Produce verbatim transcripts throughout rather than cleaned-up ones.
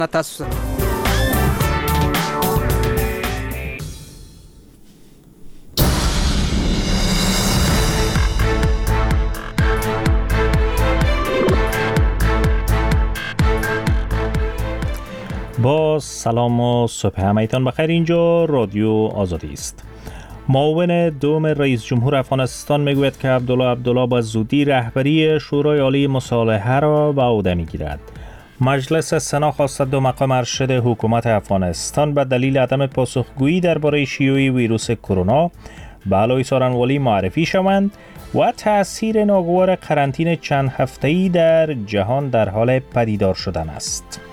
تاسو با سلام و صبح همایتان بخیر. اینجا رادیو آزادی است. معاون دوم رئیس جمهور افغانستان میگوید که عبدالله عبدالله با زودی رهبری شورای عالی مصالحه را به عهده میگیرد. مجلس سنا خواست دو مقام ارشد حکومت افغانستان به دلیل عدم پاسخگویی درباره شیوع ویروس کرونا به علای سارنوالی معرفی شوند و تأثیر ناگوار قرنطینه چند هفته‌ای در جهان در حال پدیدار شدن است.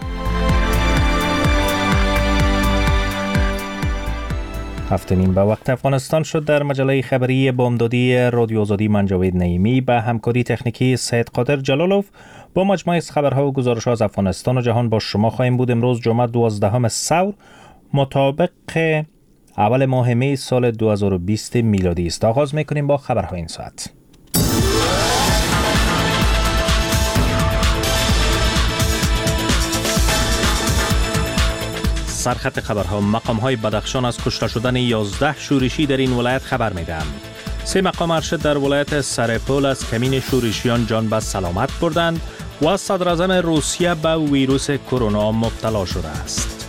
هفت نیم به وقت افغانستان شد. در مجله خبری بامدادی رادیو آزادی من جاوید نعیمی به همکاری تکنیکی سید قادر جلالوف با مجموعه از خبرها و گزارش‌ها از افغانستان و جهان با شما خواهیم بود. امروز جمعه دوازدهم ثور مطابق اول ماه می سال دو هزار و بیست میلادی است. آغاز می‌کنیم با خبرهای این ساعت. سرخط خبرها: مقام‌های بدخشان از کشته شدن یازده شورشی در این ولایت خبر می‌دهند. سه مقام ارشد در ولایت سرپل از کمین شورشیان جان به سلامت بردند و صدر اعظم روسیه به ویروس کرونا مبتلا شده است.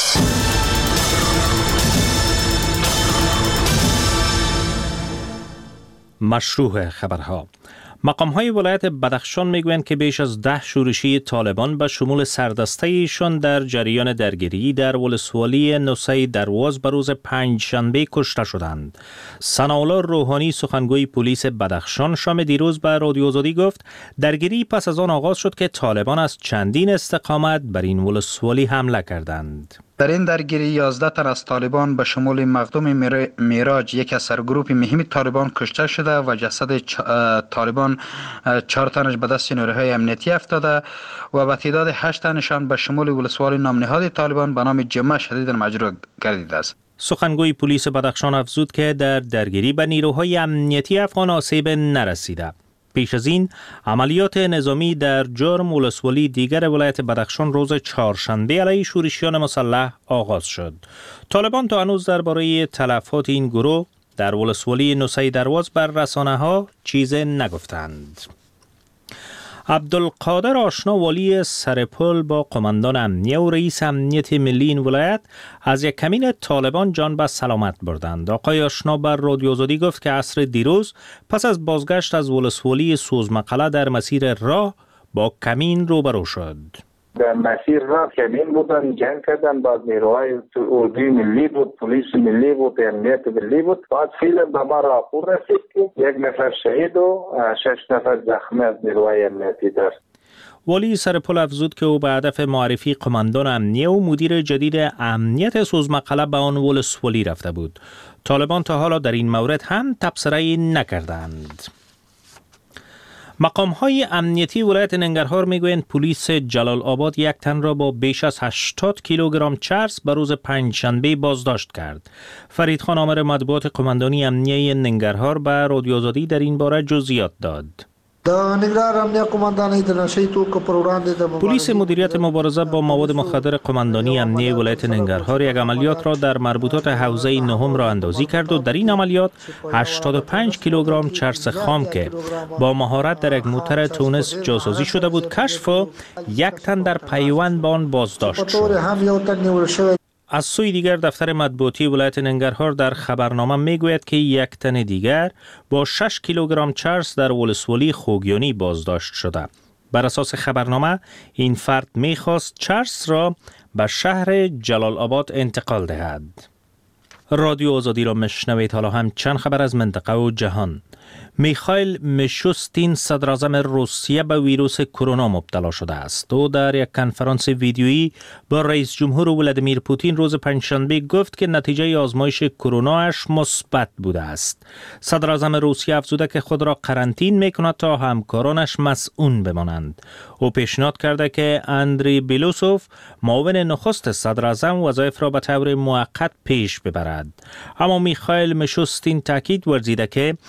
مشروع خبرها: مقام‌های ولایت بدخشان میگویند که بیش از ده شورشی طالبان به شمول سردسته ایشان در جریان درگیری در ولسوالی نوسه درواز به روز پنجشنبه کشته شدند. ثناءالله روحانی سخنگوی پلیس بدخشان شام دیروز به رادیو آزادی گفت درگیری پس از آن آغاز شد که طالبان از چندین استقامت بر این ولسوالی حمله کردند. در این درگیری یازده تن از طالبان به شمول مخدوم میراج یک از سرگروپ مهم طالبان کشته شده و جسد طالبان چهار تنش به دست نیروهای امنیتی افتاده و به تعداد هشت تنشان به شمول ولسوالی نامنهاد طالبان به نام جمعه شدید مجروح گردیده است. سخنگوی پلیس بدخشان افزود که در درگیری به نیروهای امنیتی افغان آسیب نرسیده. پیش از این عملیات نظامی در جرم ولسوالی دیگر ولایت بدخشان روز چهارشنبه علیه شورشیان مسلح آغاز شد. طالبان تا هنوز درباره تلفات این گروه در ولسوالی نوسه درواز بر رسانه‌ها چیز نگفتند. عبدالقادر آشنا والی سرپل با قماندان امنیه و رئیس امنیت ملی این ولایت از یک کمین طالبان جان به سلامت بردند. آقای آشنا بر رادیو آزادی گفت که عصر دیروز پس از بازگشت از ولسوالی سوزمقله در مسیر راه با کمین روبرو شد. در مسیر راه کمین بودن، جنگ کردن، بعد نیروهای اردوی ملی بود، پلیس ملی بود، امنیت ملی بود. بعد فیلم به ما راپور رسید که یک نفر شهید و شش نفر زخمی از نیروهای امنیتی داشت. والی سرپل افزود که او به هدف معرفی قماندان امنیه و مدیر جدید امنیت سوزمقله به آن ولسوالی رفته بود. طالبان تا حالا در این مورد هم تبصره‌ای نکردند. مقام‌های امنیتی ولایت ننگرهار میگویند پلیس جلال آباد یک تن را با بیش از هشتاد کیلوگرم چرس به روز پنجشنبه بازداشت کرد. فرید خان آمر مطبوعات قماندانی امنیه ننگرهار به رادیو آزادی در این باره جزئیات داد. پلیس مدیریت مبارزه با مواد مخدر قماندانی امنیه ولایت ننگرهار یک عملیات را در مربوطات حوزه نهم را اندازی کرد و در این عملیات هشتاد و پنج کیلوگرم چرس خام که با مهارت در یک موتر تونس جاسازی شده بود کشف و یک تن در پیوند با آن بازداشت شد. از سوی دیگر دفتر مطبوعاتی ولایت ننگرهار در خبرنامه میگوید که یک تن دیگر با شش کیلوگرم چرس در ولسوالی خوگیانی بازداشت شده. بر اساس خبرنامه این فرد میخواست چرس را به شهر جلال آباد انتقال دهد. رادیو آزادی را مشنوید. حالا هم چند خبر از منطقه و جهان. میخائیل میشوستین صدر اعظم روسیه به ویروس کرونا مبتلا شده است. او در یک کنفرانس ویدیویی با رئیس جمهور ولادیمیر پوتین روز پنجشنبه گفت که نتیجه آزمایش کروناش مثبت بوده است. صدر اعظم روسیه افزوده که خود را قرنطین میکند تا همکارانش مسئول بمانند. او پیشنهاد کرده که اندری بیلوسوف معاون نخست صدر اعظم وظایف را به طور موقت پیش ببرد. اما میخائیل میشوستین تاکید ورزیده که در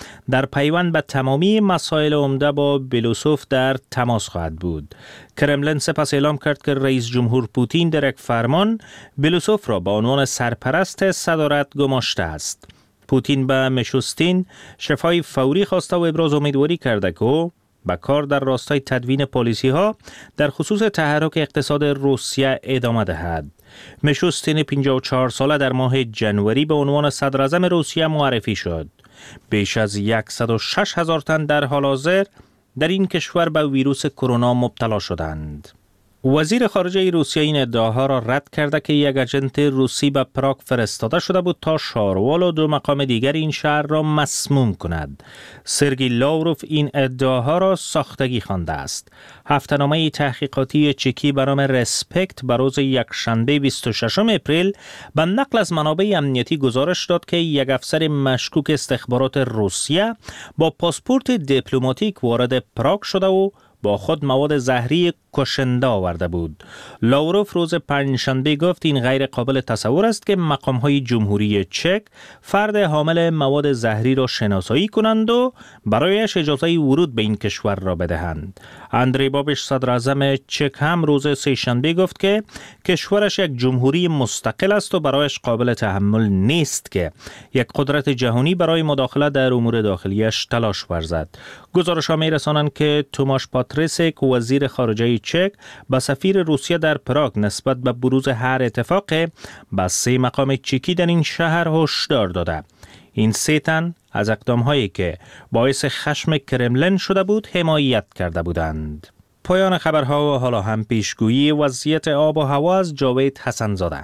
در پیوند به تمامی مسائل عمده با بلوسوف در تماس خواهد بود. کرملین سپس اعلام کرد که رئیس جمهور پوتین در یک فرمان بلوسوف را به عنوان سرپرست صدارت گماشته است. پوتین به میشوستین شفای فوری خواسته و ابراز امیدواری کرده که او به کار در راستای تدوین پالیسی ها در خصوص تحرک اقتصاد روسیه ادامه دهد. میشوستین پنجاه و چهار ساله در ماه جنوری به عنوان صدر اعظم روسیه معرفی شد. بیش از صد و شش هزار تن در حال حاضر در این کشور به ویروس کرونا مبتلا شدند. وزیر خارجه روسیه این ادعاها را رد کرده که یک اجنت روسی به پراگ فرستاده شده بود تا شاروال و دو مقام دیگر این شهر را مسموم کند. سرگئی لاوروف این ادعاها را ساختگی خوانده است. هفته‌نامه تحقیقاتی چکی به نام رسپکت به روز یکشنبه بیست و ششم اپریل به نقل از منابع امنیتی گزارش داد که یک افسر مشکوک استخبارات روسیه با پاسپورت دیپلماتیک وارد پراگ شده و با خود مواد زهری کشنده آورده بود. لاوروف روز پنجشنبه گفت این غیر قابل تصور است که مقام‌های جمهوری چک فرد حامل مواد زهری را شناسایی کنند و برایش اجازه ورود به این کشور را بدهند. اندری بابش صدر اعظم چک هم روز سه‌شنبه گفت که کشورش یک جمهوری مستقل است و برایش قابل تحمل نیست که یک قدرت جهانی برای مداخله در امور داخلیش تلاش ورزد. گزارش‌ها می‌رسانند که توماش پاتریسک وزیر خارجه چک با سفیر روسیه در پراگ نسبت به بروز هر اتفاق با سه مقام چکی در این شهر هشدار داده. این سه تن از اقدام‌هایی که باعث خشم کرملین شده بود حمایت کرده بودند. پایان خبرها و حالا هم پیشگویی وضعیت آب و هوا از جاوید حسن‌زاده.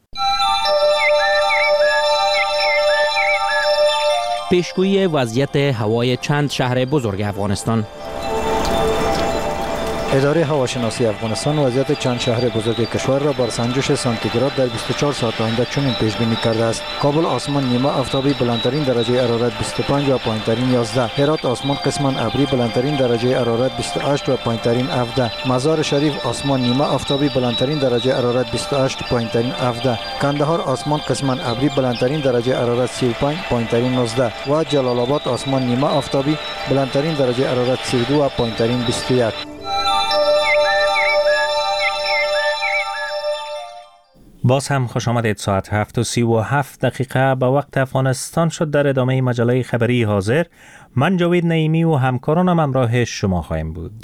پیشگویی وضعیت هوای چند شهر بزرگ افغانستان. اداره هواشناسی افغانستان وضعیت چند شهر بزرگ کشور را بر سنجش سانتیگراد در بیست و چهار ساعت آینده چنین پیش بینی کرده است: کابل آسمان نیمه آفتابی بلندترین درجه حرارت بیست و پنج و پایینترین یازده، هرات آسمان قسما ابری بلندترین درجه حرارت بیست و هشت و پایینترین هفده، مزار شریف آسمان نیمه آفتابی بلندترین درجه حرارت بیست و هشت و پایینترین هفده، کندهار آسمان قسما ابری بلندترین درجه حرارت سی و پنج پایینترین نوزده و جلال آباد آسمان نیمه آفتابی بلندترین درجه حرارت سی و دو و پایینترین بیست و یک. باز هم خوش آمدید. ساعت هفت و سی و هفت دقیقه به وقت افغانستان شد. در ادامه مجله خبری حاضر من جاوید نعیمی و همکارانم همراه شما خواهیم بود.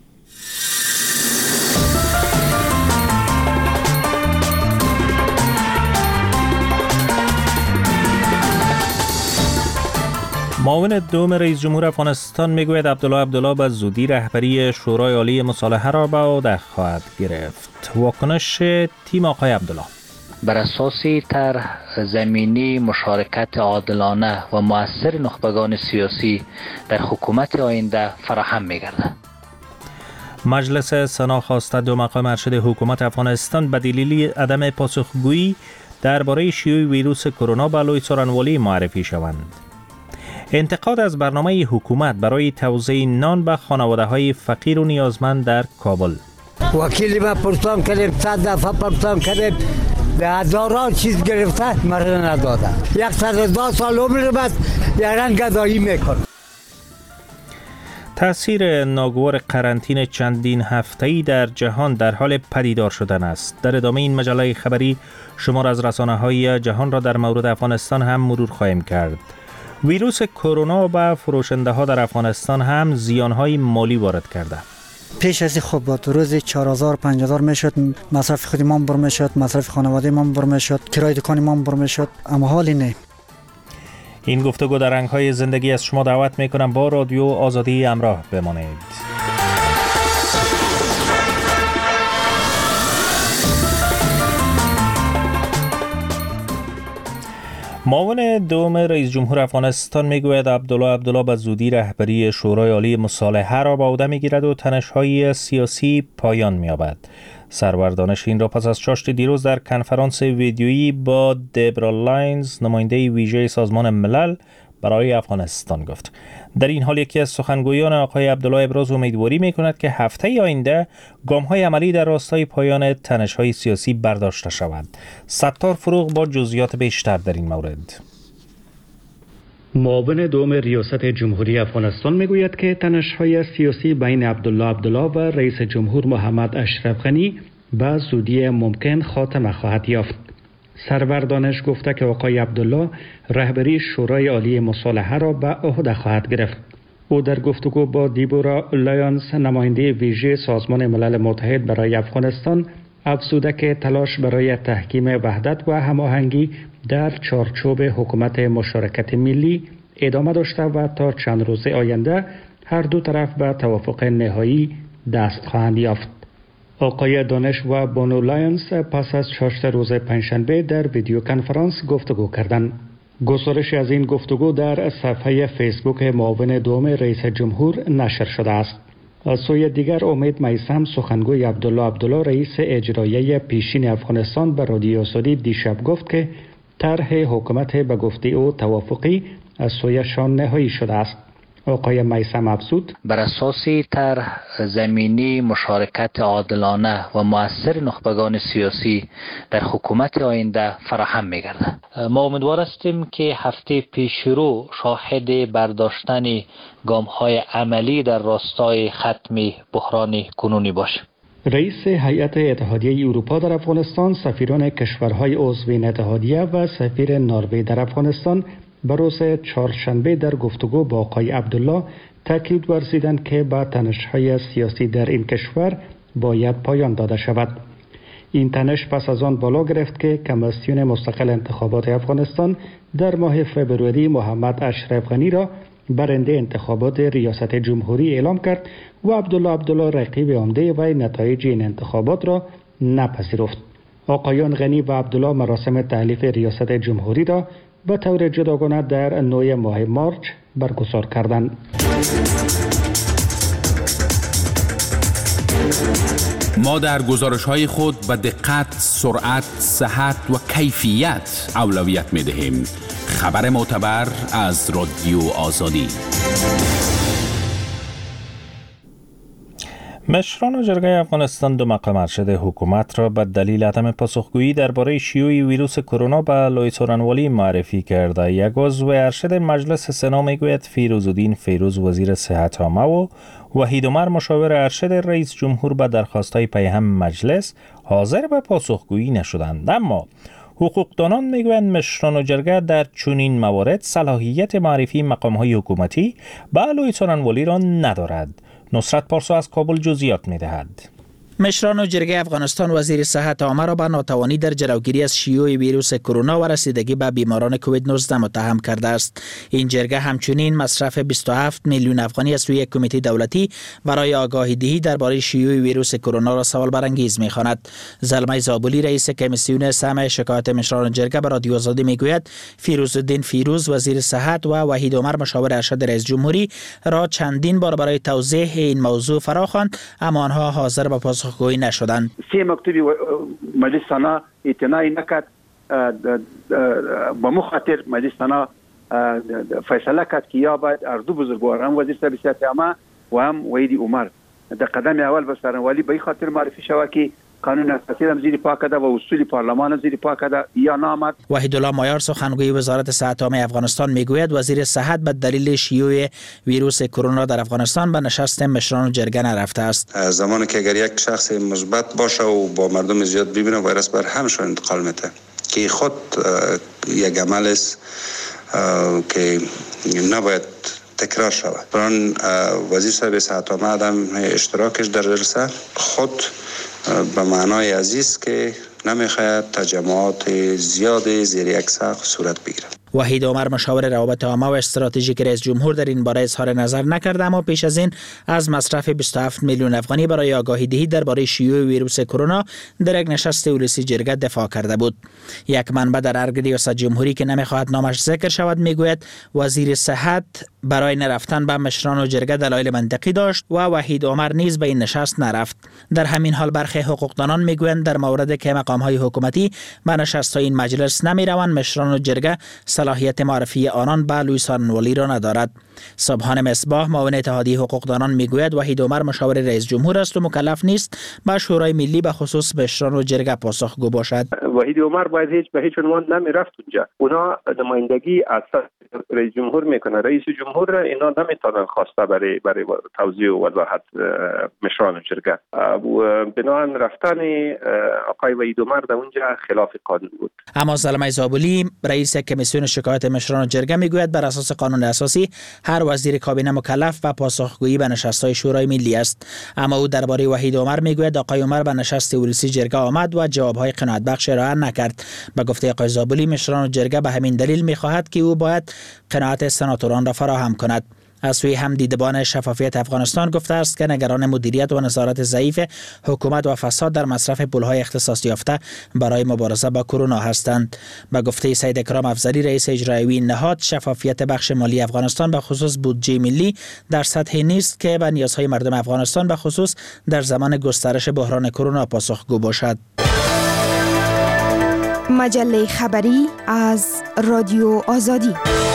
معاون دوم رئیس جمهور افغانستان میگوید عبدالله عبدالله به زودی رهبری شورای عالی مصالحه را به عهده خواهد گرفت. واکنش تیم آقای عبدالله: بر اساس طرح زمینی مشارکت عادلانه و مؤثر نخبگان سیاسی در حکومت آینده فراهم می‌گردد. مجلس سنا خواسته دو مقام ارشد حکومت افغانستان به دلیل عدم پاسخگویی درباره شیوع ویروس کرونا به لوی سورنوالی معرفی شوند. انتقاد از برنامه حکومت برای توزیع نان به خانواده‌های فقیر و نیازمند در کابل. وکیلی ما پرسان کردیم، صد دفعه پرسان کردیم، به هزاران چیز گرفته مرد نداده. یک صد و دو سال عمر بعد یاران گدایی میکنه. تأثیر ناگوار قرنطینه چندین هفته‌ای در جهان در حال پدیدار شدن است. در ادامه این مجله خبری شمار از رسانه‌های جهان را در مورد افغانستان هم مرور خواهیم کرد. ویروس کرونا به فروشنده ها در افغانستان هم زیانهای مالی وارد کرده. پیش از خوب بود، روزی چهار هزار پنج هزار میشد، مصرف خودی من بر میشد، مصرف خانواده من بر میشد، کرای دکان من بر میشد، اما حالی نه. این گفتگو در رنگ‌های زندگی از شما دعوت میکنم با رادیو آزادی همراه بمانید. معاون دوم رئیس جمهور افغانستان میگوید عبدالله عبدالله به زودی رهبری شورای عالی مصالحه را به عهده میگیرد و تنش‌های سیاسی پایان می‌یابد. سرور دانش این را پس از چاشت دیروز در کنفرانس ویدیویی با دبرا لاینز نماینده ویژه سازمان ملل برای افغانستان گفت. در این حال یکی از سخنگویان آقای عبدالله ابراز امیدواری می‌کند که هفته آینده گام‌های عملی در راستای پایان تنش‌های سیاسی برداشته شود. ستار فروغ با جزئیات بیشتر در این مورد. معاون دوم ریاست جمهوری افغانستان میگوید که تنش‌های سیاسی بین عبدالله عبدالله و رئیس جمهور محمد اشرف غنی به زودی ممکن خاتمه خواهد یافت. سرور دانش گفته که آقای عبدالله رهبری شورای عالی مصالحه را به عهده خواهد گرفت. او در گفتگو با دیبورا لایونز نماینده ویژه سازمان ملل متحد برای افغانستان افزوده که تلاش برای تحکیم وحدت و هماهنگی در چارچوب حکومت مشارکت ملی ادامه داشته و تا چند روز آینده هر دو طرف به توافق نهایی دست خواهند یافت. آقای دانش و بانو لایونز پس از چهارده روز پنجشنبه در ویدیو کنفرانس گفتگو کردند. گزارش از این گفتگو در صفحه فیسبوک معاون دوم رئیس جمهور نشر شده است. از سوی دیگر امید میثم سخنگوی عبدالله عبدالله رئیس اجرایی پیشین افغانستان به رادیو آزادی دیشب گفت که طرح حکومت به گفته او توافقی از سویشان نهایی شده است. آقای میثم افزود بر اساس طرح زمینی مشارکت عادلانه و مؤثر نخبگان سیاسی در حکومت آینده فراهم می‌گردد. ما امیدوار هستیم که هفته پیشرو شاهد برداشتن گام‌های عملی در راستای ختم بحران کنونی باشیم. رئیس هیئت اتحادیه اروپا در افغانستان، سفیران کشورهای عضو این اتحادیه و سفیر نروژ در افغانستان به روز چهارشنبه در گفتگو با آقای عبدالله تاکید ورزیدند که با تنش‌های سیاسی در این کشور باید پایان داده شود. این تنش پس از آن بالا گرفت که کمیسیون مستقل انتخابات افغانستان در ماه فوریه محمد اشرف غنی را برنده انتخابات ریاست جمهوری اعلام کرد و عبدالله عبدالله رقیب عمده و نتایج این انتخابات را نپذیرفت. آقایان غنی و عبدالله مراسم تحلیف ریاست جمهوری را به طور جداگانه در نوی ماه مارچ برگزار کردند. ما در گزارش‌های خود به دقت، سرعت، صحت و کیفیت اولویت می‌دهیم. خبر معتبر از رادیو آزادی. مشران جرگه افغانستان دو مقام ارشد حکومت را به دلیل عدم پاسخگویی درباره شیوع ویروس کرونا به لوی څورنوالي معرفی کرده. یک عضو ارشد مجلس سنا میگوید فیروزالدین فیروز وزیر صحت عامه و وحید عمر مشاور ارشد رئیس جمهور به درخواست‌های پیام مجلس حاضر به پاسخگویی نشدند. اما حقوقدانان میگویند مشران جرگه در چنین موارد صلاحیت معرفی مقام‌های حکومتی به لوی څورنوالي را ندارد. نصرت پارسا از کابل جزئیات می‌دهد. مشران جرگه افغانستان وزیر صحت عامه را به ناتوانی در جلوگیری از شیوع ویروس کرونا و رسیدگی به بیماران کووید نوزده متهم کرده است. این جرگه همچنین مصرف بیست و هفت میلیون افغانی از سوی کمیته دولتی برای آگاهی دهی درباره شیوع ویروس کرونا را سوال برانگیز می‌خواند. زلمه زابلی رئیس کمیسیون سمع شکایت مشران جرگه به رادیو آزادی میگوید فیروزالدین فیروز وزیر صحت و وحید عمر مشاور ارشد رئیس جمهوری را چندین بار برای توضیح این موضوع فراخواند اما آنها حاضر به پاسخگویی نشدند. سی مکتوبی مجلس سنا اعتنایی نکرد، با مخاطر مجلس سنا فیصله کرد که یا باید اردو بزرگواران وزیر صاحب صحت عامه و هم وحید عمر در قدم اول به څورنوالي به خاطر معرفی شود که قانون اساسی هم زیر پا کرده و اصول پارلمان هم زیر پا کرده یا نامد. وحید الله مایار سخنگوی وزارت صحت عامه افغانستان میگوید وزیر صحت به دلیل شیوع ویروس کرونا در افغانستان به نشست مشران جرگه نرفته است. زمانی که اگر یک شخص مثبت باشه و با مردم زیاد ببینه ویروس بر همشون انتقال میده که خود یک عمل است که نباید تکرار شود. بران وزیر صاحب صحت عامه آدم اشتراکش در جلسه خود به معنای عزیز که نمیخواید تجمعات زیاد زیر یک سقف صورت بگیرد. وحید عمر مشاور روابط عامه و استراتژیک رئیس جمهور در این باره اظهار نظر نکرد اما پیش از این از مصرف بیست و هفت میلیون افغانی برای آگاهی دهی درباره شیوع ویروس کرونا در یک نشست اولسی جرگه دفاع کرده بود. یک منبع در ارگ ریاست جمهوری که نمیخواهد نامش ذکر شود میگوید وزیر صحت برای نرفتن به مشران و جرگه دلایل منطقی داشت و وحید عمر نیز به این نشست نرفت. در همین حال برخی حقوقدانان میگویند در موردی که مقام‌های حکومتی به نشست‌های این مجلس نمیروند مشران و جرگه صلاحیت معرفی آنان به لوی څورنوالي را ندارد. سبحان مصباح معاون اتحادیه حقوقدانان میگوید وحید عمر مشاور رئیس جمهور است و مکلف نیست به شورای ملی به خصوص مشران و جرگه پاسخگو باشد. وحید عمر باید هیچ به هیچ عنوان نمیرفت اونجا. اونا نمایندگی از رئیس جمهور میکنه. رئیس جمهور اینا نمیتونن خواسته برای برای توزیع و وضاحت مشران جرگه و بنابراین رفتن آقای وحید عمر در اونجا خلاف قانون بود. اما زلمه زابلی رئیس کمیسیون شکایت مشران جرگه میگوید بر اساس قانون اساسی هر وزیر کابینه مکلف و پاسخگویی به نشست‌های شورای ملی است. اما او درباره وحید عمر میگوید آقای عمر به نشست ورودی جرگه آمد و جوابهای قناعت بخش ارائه نکرد. به گفته آقای زابلی مشران جرگه به همین دلیل میخواهد که او باید قناعت سناتوران را فراهم کند. از سوی هم دیدبان شفافیت افغانستان گفته است که نگران مدیریت و نظارت ضعیف حکومت و فساد در مصرف پولهای اختصاص یافته برای مبارزه با کرونا هستند. به گفته سید اکرام افضلی رئیس اجرایی نهاد، شفافیت بخش مالی افغانستان به خصوص بودجه ملی در سطحی نیست که به نیازهای مردم افغانستان به خصوص در زمان گسترش بحران کرونا پاسخگو باشد. مجله خبری از رادیو آزادی.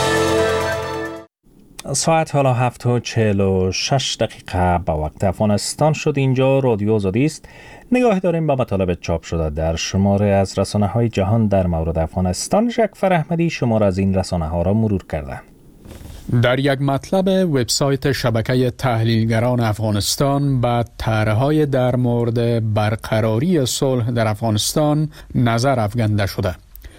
ساعت حالا هفت و چهل و شش دقیقه به وقت افغانستان شد. اینجا رادیو آزادی است. نگاه داریم به مطالب چاپ شده در شماره از رسانه های جهان در مورد افغانستان. جعفر احمدی شماره از این رسانه ها را مرور کرده. در یک مطلب وبسایت شبکه تحلیلگران افغانستان به طرح‌های در مورد برقراری صلح در افغانستان نظر افکنده شده.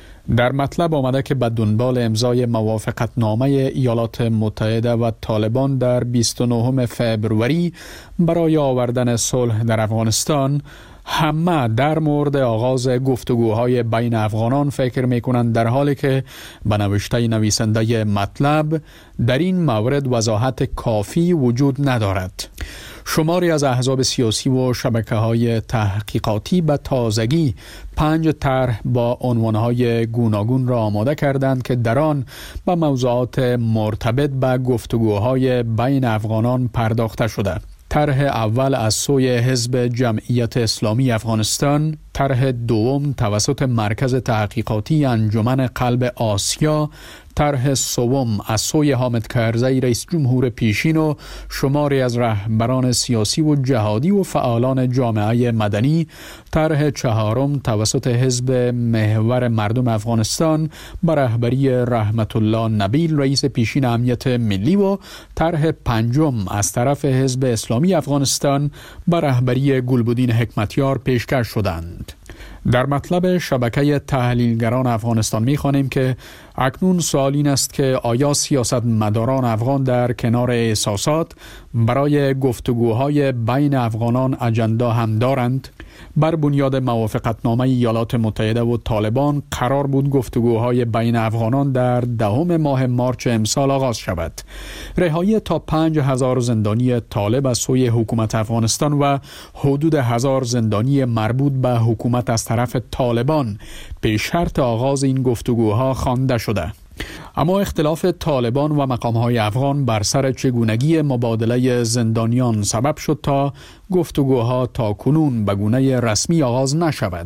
در مطلب آمده که به دنبال امضای موافقتنامه ایالات متحده و طالبان در بیست و نهم فوریه برای آوردن صلح در افغانستان، همه در مورد آغاز گفتگوهای بین افغانان فکر میکنند، در حالی که به نوشته نویسنده مطلب در این مورد وضاحت کافی وجود ندارد. شماری از احزاب سیاسی و شبکه‌های تحقیقاتی به تازگی پنج طرح با عنوان‌های گوناگون را آماده کردند که در آن به موضوعات مرتبط به گفتگوهای بین افغانان پرداخته شده. طرح اول از سوی حزب جمعیت اسلامی افغانستان، طرح دوم توسط مرکز تحقیقاتی انجمن قلب آسیا، طرح سوم از سوی حامد کرزی رئیس جمهور پیشین و شماری از رهبران سیاسی و جهادی و فعالان جامعه مدنی، طرح چهارم توسط حزب محور مردم افغانستان به رهبری رحمت الله نبیل رئیس پیشین امنیت ملی و طرح پنجم از طرف حزب اسلامی افغانستان به رهبری گلبدین حکمتیار پیشکش شدند. در مطلب شبکه تحلیلگران افغانستان می‌خوانیم که اکنون سوال این است که آیا سیاستمداران افغان در کنار احساسات برای گفتگوهای بین افغانان اجندا هم دارند؟ بر بنیاد موافقتنامه ایالات متحده و طالبان قرار بود گفتگوهای بین افغانان در دهم ماه مارچ امسال آغاز شود. رهایی تا پنج هزار زندانی طالب از سوی حکومت افغانستان و حدود هزار زندانی مربوط به حکومت از طرف طالبان به شرط آغاز این گفتگوها خوانده شده. اما اختلاف طالبان و مقام‌های افغان بر سر چگونگی مبادله زندانیان سبب شد تا گفتگوها تا کنون به گونه رسمی آغاز نشود.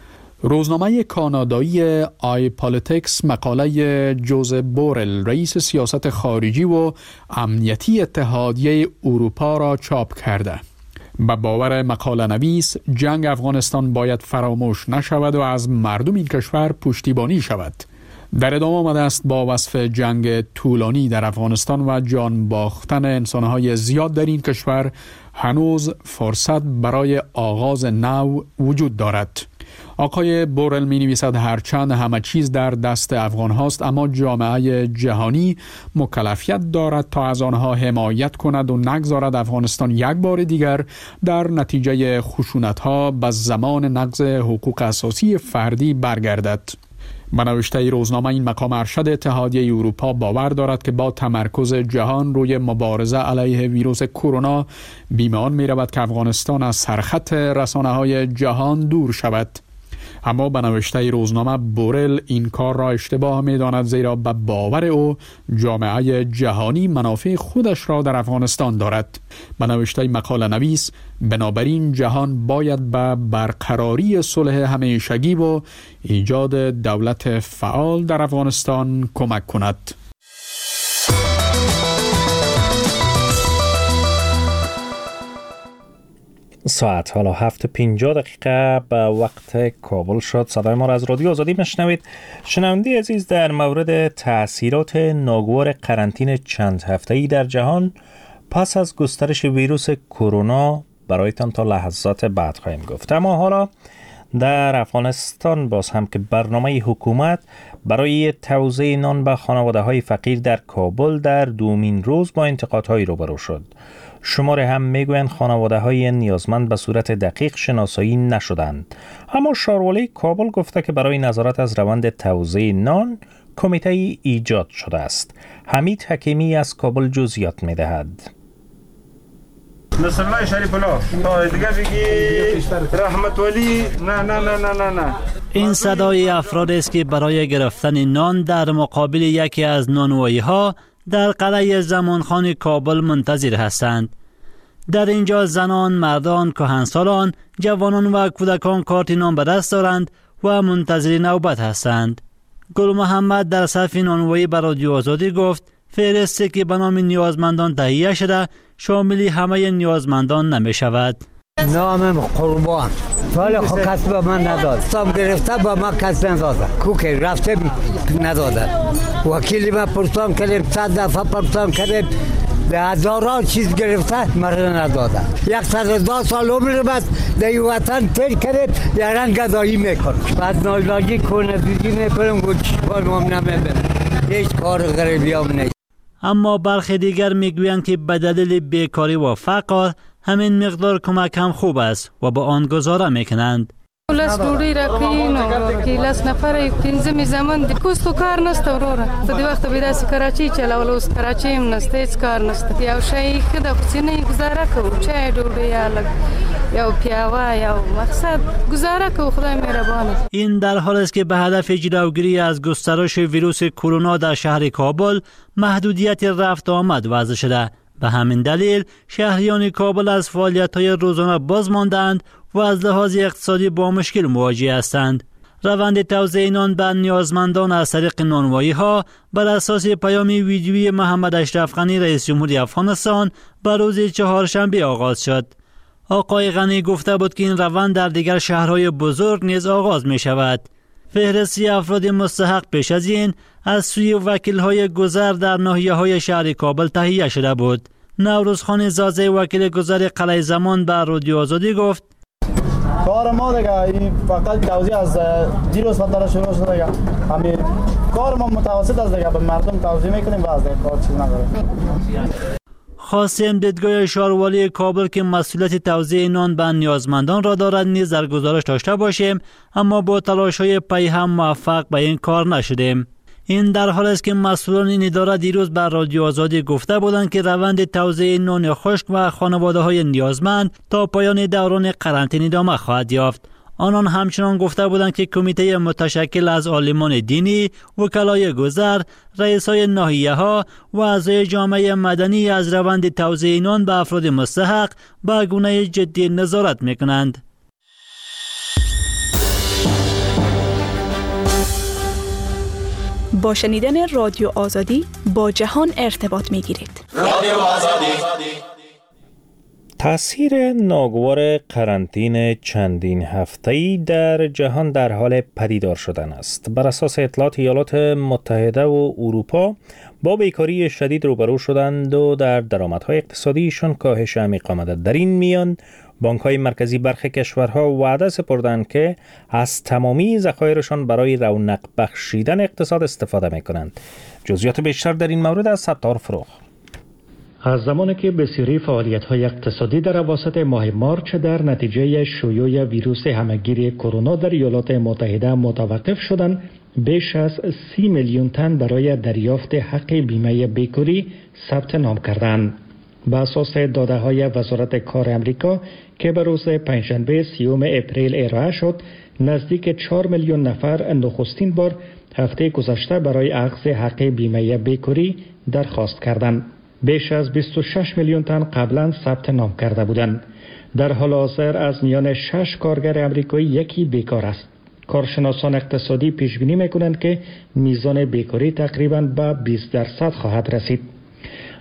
روزنامه کانادایی آی پالیتیکس مقاله جوزف بورل رئیس سیاست خارجی و امنیتی اتحادیه اروپا را چاپ کرده. به باور مقاله نویس، جنگ افغانستان باید فراموش نشود و از مردم این کشور پشتیبانی شود. در ادامه آمده است با وصف جنگ طولانی در افغانستان و جان باختن انسانهای زیاد در این کشور هنوز فرصت برای آغاز نو وجود دارد. آقای بورل می نویسد هرچند همه چیز در دست افغان هاست، اما جامعه جهانی مکلفیت دارد تا از آنها حمایت کند و نگذارد افغانستان یک بار دیگر در نتیجه خشونت ها به زمان نقض حقوق اساسی فردی برگردد. به نوشته روزنامه این مقام ارشد اتحادیه اروپا باور دارد که با تمرکز جهان روی مبارزه علیه ویروس کرونا بیمان می رود که افغانستان از سرخط رسانه های جهان دور شود. اما به نوشته روزنامه بورل این کار را اشتباه می داند، زیرا به باور او جامعه جهانی منافع خودش را در افغانستان دارد. به نوشته مقاله نویس، بنابراین جهان باید به برقراری صلح همیشگی و ایجاد دولت فعال در افغانستان کمک کند. ساعت حالا هفت پنجاه دقیقه به وقت کابل شد. صدای ما را از رادیو آزادی میشنوید. شنونده عزیز، در مورد تأثیرات ناگوار قرنطینه چند هفته‌ای در جهان پس از گسترش ویروس کرونا برایتان تا لحظات بعد خواهیم گفت. اما حالا در افغانستان باز هم که برنامه حکومت برای توزیع نان به خانواده‌های فقیر در کابل در دومین روز با انتقادهایی روبرو شد. شماره هم میگویند خانواده‌های نیازمند به صورت دقیق شناسایی نشدند. اما شاروالی کابل گفته که برای نظارت از روند توزیع نان کمیته ایجاد شده است. حمید حکیمی از کابل جزئیات می‌دهد. نصر الله شریف الله تا دیگه بگی رحمت ولی نه نه نه نه نه نه. این صدای افرادی است که برای گرفتن نان در مقابل یکی از نانوایی‌ها در قلعه زمانخان کابل منتظر هستند. در اینجا زنان، مردان، کهنسالان، جوانان و کودکان کارت نان به دست دارند و منتظر نوبت هستند. گل محمد در صف نانوایی به رادیو آزادی گفت فهرستی که به نام نیازمندان تهیه شده شامل همه نیازمندان نمی شود. نامم قربان ولی خب کسی به من نداد. سام گرفته به من کسی نداده. کوکی رفته نداده. وکیلی من پرسان کردیم، صد دفعه پرسان کردیم، به هزاران چیز گرفته مرا نداده. یک صد دو سال عمر بس در این وطن تیر کردیم یاران گدایی میکنم. بعد نایلاجی کنه دیگی میکنم و چیکار مام نمیبینم. هیچ کار غریبی هم نیست. اما برخی دیگر میگویند که به دلیل بیکاری و فقر همین مقدار کمک هم خوب است و با آن گزاره میکنند. لس دوری را کینو که لس نفر پنځم زمان د کوستو کار نشته وروره ته د وخت به داسې کراچي چلول اوس کراچي هم نشته هیڅ کار نشته یو شی خده خو نه گزاره کوو چای ډوډۍ یا لږ یو پیاوه یا مقصد گزاره کوو خدای مهربان. این در حالی است که به هدف جلوگیری از گسترش ویروس کرونا در شهر کابل محدودیت رفت آمد وضع شده. به همین دلیل شهریان کابل از فعالیت‌های روزانه باز ماندند و از لحاظ اقتصادی با مشکل مواجه هستند. روند توزیع نان به نیازمندان از طریق نانوایی‌ها بر اساس پیام ویدیویی محمد اشرف غنی رئیس جمهوری افغانستان بر روز چهارشنبه آغاز شد. آقای غنی گفته بود که این روند در دیگر شهرهای بزرگ نیز آغاز می شود. فهرستی افراد مستحق پیش از این از سوی وکیل‌های گذر در ناحیه‌های شهر کابل تهیه شده بود. نوروزخان زازه وکیل گذر قلعه زمان بر رادیو آزادی گفت کار ما دیگه این فقط توزیع از دیروز فتره شروع شده دیگه. همین کار ما متوسط است دیگه، به مردم توزیع میکنیم و از دیگه کار چیز نداره. خواستیم دیدگاه شاروالی کابل که مسئولیت توزیع نان به نیازمندان را دارد نیز در گزارش داشته باشیم، اما با تلاش‌های پی هم موفق به این کار نشدیم. این در حالی است که مسئولان این اداره دیروز بر رادیو آزادی گفته بودند که روند توزیع نان خشک و خانواده‌های نیازمند تا پایان دوران قرنطینه ادامه خواهد یافت. آنان همچنان گفته بودند که کمیته متشکل از عالمان دینی، وکلای گذر، رئیسای ناحیه‌ها و اعضای جامعه مدنی از روند توزیع نان به افراد مستحق به گونه جدی نظارت می‌کنند. با شنیدن رادیو آزادی با جهان ارتباط می‌گیرید. رادیو آزادی. تأثیر ناگوار قرنطینه چندین هفته‌ای در جهان در حال پدیدار شدن است. بر اساس اطلاعات ایالات متحده و اروپا با بیکاری شدید روبرو شدند و در درآمدهای اقتصادیشان کاهش عمیق آمده. در این میان بانک‌های مرکزی برخی کشورها وعده سپردند که از تمامی ذخایرشان برای رونق بخشیدن اقتصاد استفاده می‌کنند. جزئیات بیشتر در این مورد از ستار فروغ. از زمانی که بسیاری فعالیت‌های اقتصادی در اواسط ماه مارچ در نتیجه شیوع ویروس همه‌گیر کرونا در ایالات متحده متوقف شدند، بیش از سی میلیون تن برای دریافت حق بیمه بیکاری ثبت نام کردند. به اساس داده‌های وزارت کار امریکا که به روز پنجشنبه سیوم اپریل ارائه شد، نزدیک چهار میلیون نفر نخستین بار هفته گذشته برای اخذ حق بیمه بیکاری درخواست کردند. بیش از بیست و شش میلیون تن قبلا ثبت نام کرده بودند. در حال حاضر از میان شش کارگر امریکایی یکی بیکار است. کارشناسان اقتصادی پیش بینی می‌کنند که میزان بیکاری تقریباً به بیست درصد خواهد رسید.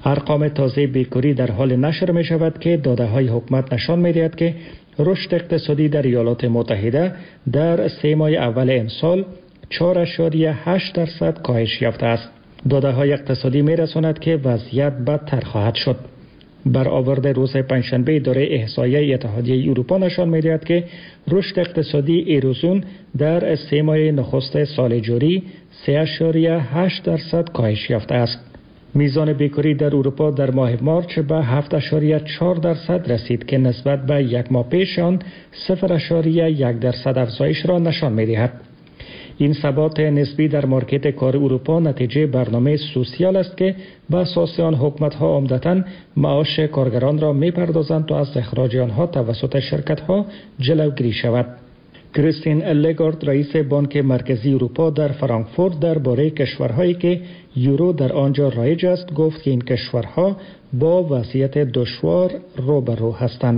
ارقام تازه بیکاری در حال نشر می شود که داده های حکومت نشان می دهد که رشد اقتصادی در ایالات متحده در سه ماه اول امسال چهار اشاریه هشت درصد کاهش یافته است. داده های اقتصادی می رساند که وضعیت بدتر خواهد شد. برآورد روز پنجشنبه اداره احصایه اتحادیه اروپا نشان می دهد که رشد اقتصادی ایروزون در سه ماه نخست سال جاری سه اشاریه هشت درصد کاهش یافته است. میزان بیکاری در اروپا در ماه مارچ به هفت اشاریه چهار درصد رسید که نسبت به یک ماه پیش آن صفر اشاریه یک درصد افزایش را نشان می دهد. این ثبات نسبی در مارکت کار اروپا نتیجه برنامه سوسیال است که به اساس آن حکومت‌ها عمدتاً معاش کارگران را می‌پردازند تا از اخراج آنها توسط شرکت‌ها جلوگیری شود. کریستین لگارد رئیس بانک مرکزی اروپا در فرانکفورت درباره کشورهایی که یورو در آنجا رایج است گفت که این کشورها با وضعیت دشوار روبرو هستند.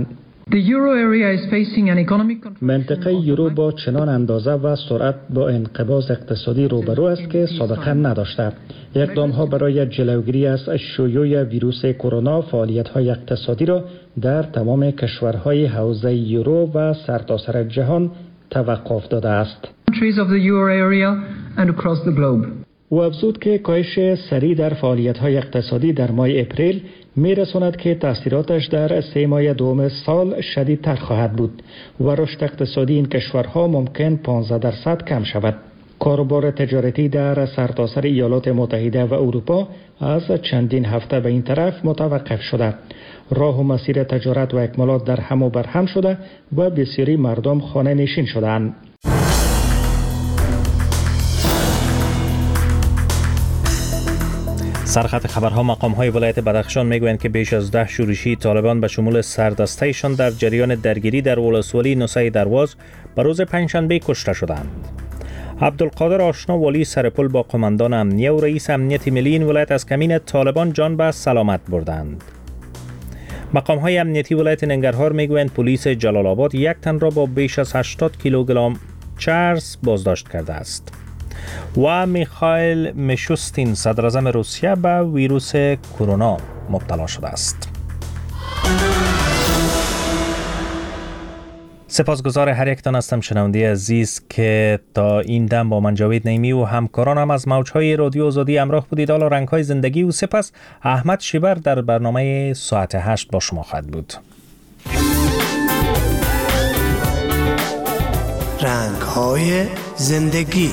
منطقه یورو با چنان اندازه و سرعت با انقباض اقتصادی روبرو است که سابقه نداشته. اقدام‌ها برای جلوگیری از شیوع ویروس کرونا فعالیت‌های اقتصادی را در تمام کشورهای حوزه یورو و سرتاسر جهان توقف داده است. و افزود که کاهش سریع در فعالیت‌های اقتصادی در ماه اپریل می‌رساند که تأثیراتش در سه ماه دوم سال شدیدتر خواهد بود و رشد اقتصادی این کشورها ممکن پانزده درصد کم شود. کاروبار تجارتی در سرتاسر ایالات متحده و اروپا از چندین هفته به این طرف متوقف شده. راه و مسیر تجارت و اکمالات در هم و بر هم شده و بسیاری مردم خانه نشین شدند. سرخط خبرها مقام‌های ولایت بدخشان میگویند که بیش از ده شورشی طالبان به شمول سردسته‌شان در جریان درگیری در ولسوالی نوسه درواز به روز پنجشنبه کشته شدند. عبدالقادر آشنا والی سرپل با قماندان امنیه و رئیس امنیت ملی این ولایت از کمین طالبان جان به سلامت بردند. مقام‌های امنیتی ولایت ننگرهار میگویند پلیس جلال آباد یک تن را با بیش از هشتاد کیلوگرم چرس بازداشت کرده است. و میخائیل میشوستین صدر اعظم روسیه به ویروس کرونا مبتلا شده است. سپاسگزار هر یکتان هستم شنونده عزیز که تا این دم با من جاوید نعیمی و همکارانم از موجهای رادیو آزادی همراه بودید. حالا رنگ‌های زندگی و سپس احمد شیبر در برنامه ساعت هشت با شما خواهد بود. رنگ‌های زندگی.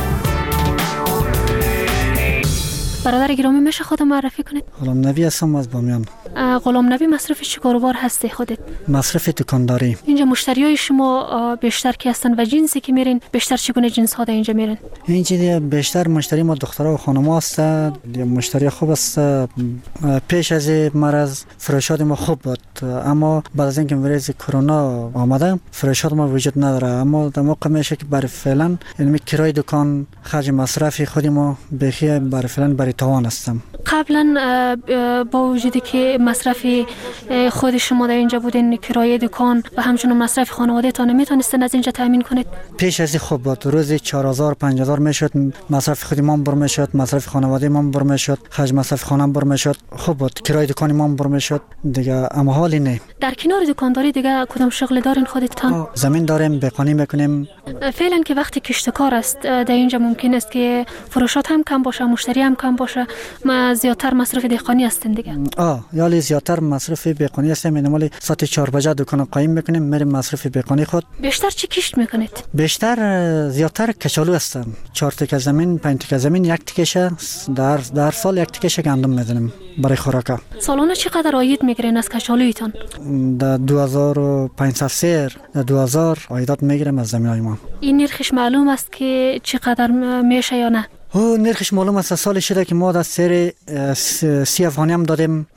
برادر گرامی میشه خودم معرفی کنید؟ غلام نبی هستم از بامیان. غلام نبی مصرف چه کاروبار هستی خودت؟ مصرف دکانداری. اینجا مشتریای شما بیشتر کی هستن و جنسی که میرین بیشتر چگونه جنس ها در اینجا میرن؟ اینجا بیشتر مشتری ما دخترها و خانم‌ها هستند. مشتری خوب است. پیش از مرض فروشات ما خوب بود، اما بعد از اینکه ویروس کرونا آمده فروشات ما وجود نداره. اما در موقع میشه که برای فعلا یعنی کرای دکان خرج مصرفی خود ما بخیر برای فعلا برای توان هستم. قبلا با وجودی که مصرف خود شما در اینجا بودین کرایه دکان و همچنین مصرف خانواده تان میتونستین از اینجا تامین کنید؟ پیش از خوب بود. روزی چهار هزار پنج هزار میشد، مصرف خود ما بر میشد، مصرف خانواده ما بر میشد، خرج مصرف خانه بر میشد. خوب بود. کرایه دکان ما بر میشد دیگه. اما حالی نه. در کنار دکانداری دیگه کدام شغل دارین خودتان؟ زمین داریم، بقانی میکنیم. فعلا که وقتی کشتکار است در اینجا ممکن است که فروشات هم کم باشه، مشتری هم کم باشه، ما زیادتر مصرف دهقانی هستند دیگه. آه یالی زیادتر مصرف بقانی هستیم. مینیمالی ساعت چهار بجه دکان قایم میکنیم، میریم مصرف بقانی خود. بیشتر چی کشت میکنید؟ بیشتر زیادتر کچالو هستم. چهار تکه زمین، پنج تکه زمین، یک تکشه در در سال یک تکشه گندم میزنیم برای خوراک. سالانه چقدر عاید میگیرین از کچالویتون؟ در دو هزار و پانصد سیر، در دو هزار عایدات میگیریم از زمینای ما. این نرخش معلوم است که چقدر میشه یا نه؟ او نرخش معلوم است. سال شده که ما در سیر سی افغانی هم دادیم،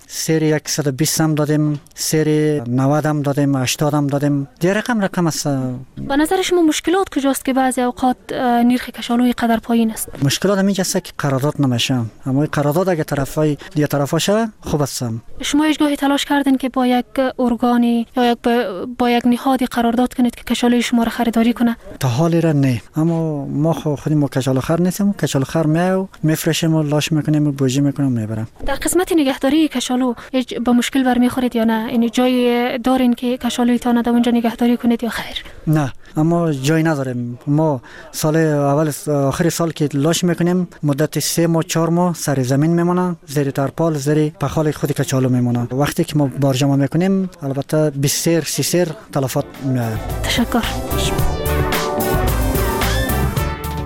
سری صد و بیست هم دادیم، سری نود هم دادیم، هشتاد هم دادیم. دی رقم رقم است. به نظر شما مشکلات کجاست که بعضی اوقات نرخ کشالوی قدر پایین است؟ مشکلات همین است که قرارداد نمیشه. اما قرارداد اگه طرفای دی طرفا شه خوب است. شما هیچ گاهی تلاش کردین که با یک ارگانی یا یک با یک نهادی قرارداد کنید که کشالوی شما را خریداری کنه؟ تا حالی را نه. اما ما خودیم ما کچالو خر نیستیم. کچالو خر میاو میفرشیم و لاش میکنیم و بوجی میکنیم میبرم. در قسمت نگهداری کچالو با مشکل برمیخورید یا نه؟ یعنی جای دارین که کچالویتان در اونجا نگهداری کنید یا خیر؟ نه، اما جای نداریم. ما سال اول آخر سال که لاش میکنیم مدت سه ماه چهار ماه سر زمین میمونه، زیر ترپال، زیر پخال خود کچالو میمونه. وقتی که ما بارجه میکنیم البته بیست سر سی سر تلفات میاد. تشکر.